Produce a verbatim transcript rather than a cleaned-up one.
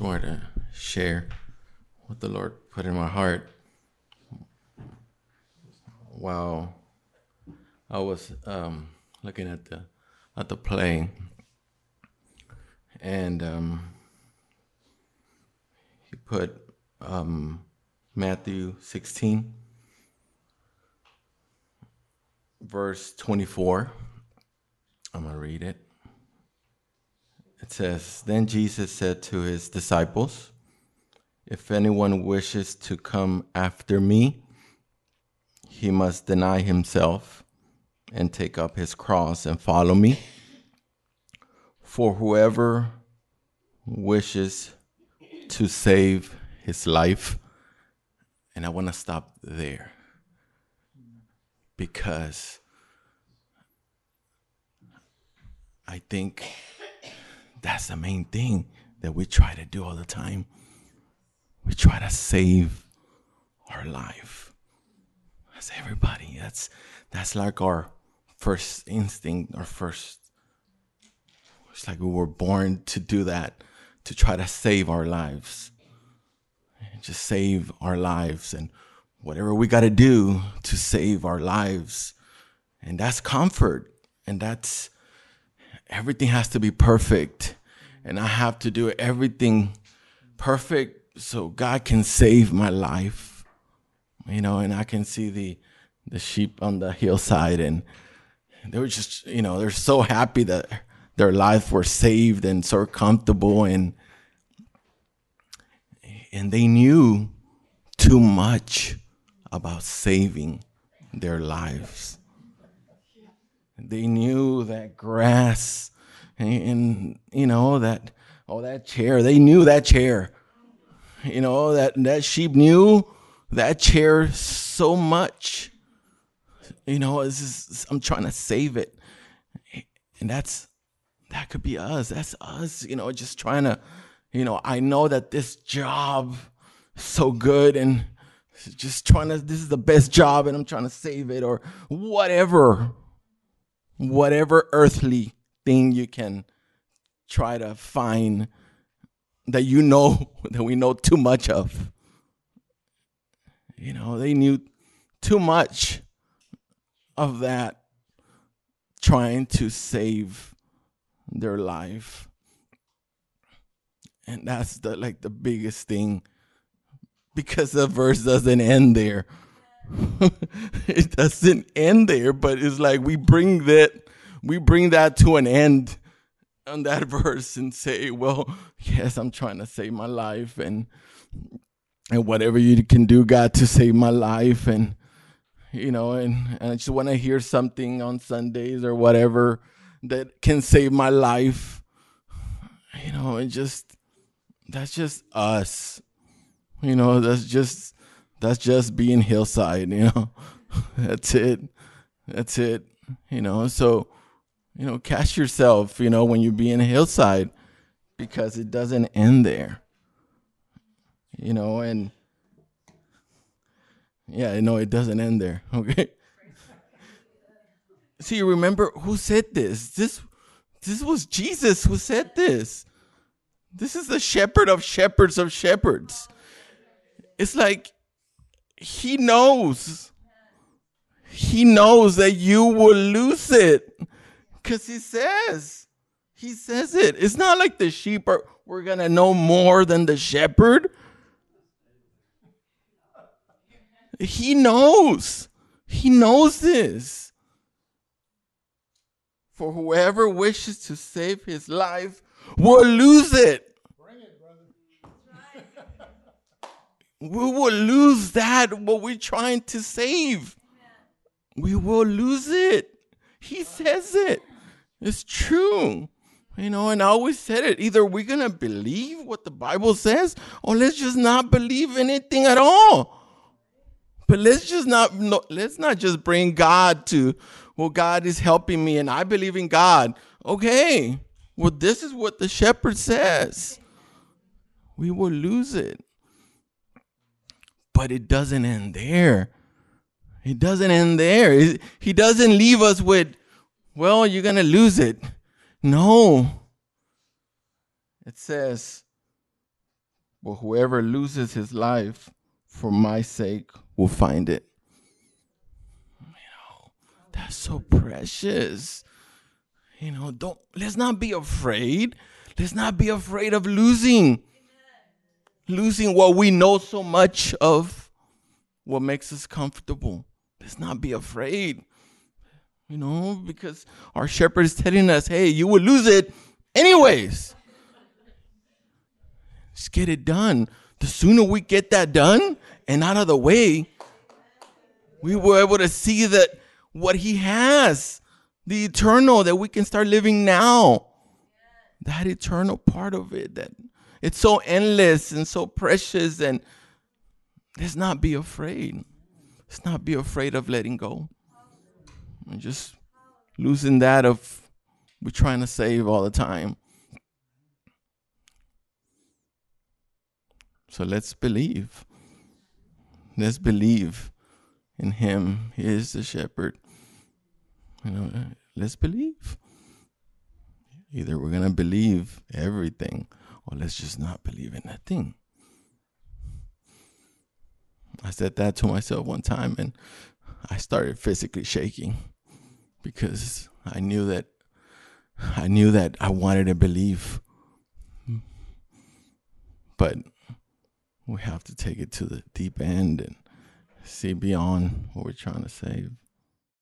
just wanted to share what the Lord put in my heart while I was um, looking at the at the play, and um, he put um, Matthew sixteen, verse twenty-four. I'm gonna read it. It says, "Then Jesus said to his disciples, 'If anyone wishes to come after me, he must deny himself and take up his cross and follow me. For whoever wishes to save his life,'" and I want to stop there because I think that's the main thing that we try to do all the time. We try to save our life. That's everybody. That's that's like our first instinct, our first. It's like we were born to do that, to try to save our lives. Just save our lives and whatever we got to do to save our lives. And that's comfort. And that's, everything has to be perfect. And I have to do everything perfect so God can save my life. You know, and I can see the the sheep on the hillside, and they were just, you know, they're so happy that their lives were saved and so comfortable, and and they knew too much about saving their lives. They knew that grass and, and you know, that, oh, that chair, they knew that chair. You know, that, that sheep knew that chair so much. You know, it's just, I'm trying to save it. And that's, that could be us. That's us, you know, just trying to, you know, I know that this job is so good and just trying to, this is the best job and I'm trying to save it, or whatever, whatever earthly thing you can try to find that you know, that we know too much of. You know, they knew too much of that, trying to save their life. And that's the like the biggest thing, because the verse doesn't end there. It doesn't end there, but it's like we bring that we bring that to an end on that verse and say, well, yes, I'm trying to save my life, and and whatever you can do, God, to save my life, and you know, and, and I just want to hear something on Sundays or whatever that can save my life. You know, and just that's just us. You know, that's just that's just being Hillside, you know. That's it. That's it. You know, so, you know, catch yourself, you know, when you're being Hillside, because it doesn't end there. You know, and yeah, no, it doesn't end there. Okay. See, remember who said this? This this was Jesus who said this. This is the shepherd of shepherds of shepherds. It's like he knows. He knows that you will lose it. Because he says, he says it. It's not like the sheep are, we're going to know more than the shepherd. He knows. He knows this. For whoever wishes to save his life will lose it. Bring it, brother. We will lose that, what we're trying to save. We will lose it. He says it. It's true. You know, and I always said it. Either we're going to believe what the Bible says, or let's just not believe anything at all. But let's just not, no, let's not just bring God to, well, God is helping me and I believe in God. Okay. Well, this is what the shepherd says. We will lose it. But it doesn't end there. It doesn't end there. He doesn't leave us with, well, you're going to lose it. No. It says, but whoever loses his life for my sake will find it. You know, that's so precious. You know, don't let's not be afraid. Let's not be afraid of losing. Losing what we know so much of, what makes us comfortable. Let's not be afraid. You know, because our shepherd is telling us, hey, you will lose it anyways. Just get it done. The sooner we get that done and out of the way, we were able to see that what he has, the eternal, that we can start living now. That eternal part of it, that it's so endless and so precious, and let's not be afraid. Let's not be afraid of letting go. And just losing that of we're trying to save all the time. So let's believe. Let's believe in him. He is the shepherd. You know, let's believe. Either we're going to believe everything, or let's just not believe in that thing. I said that to myself one time, and I started physically shaking because I knew that I knew that I wanted to believe. But we have to take it to the deep end and see beyond what we're trying to save.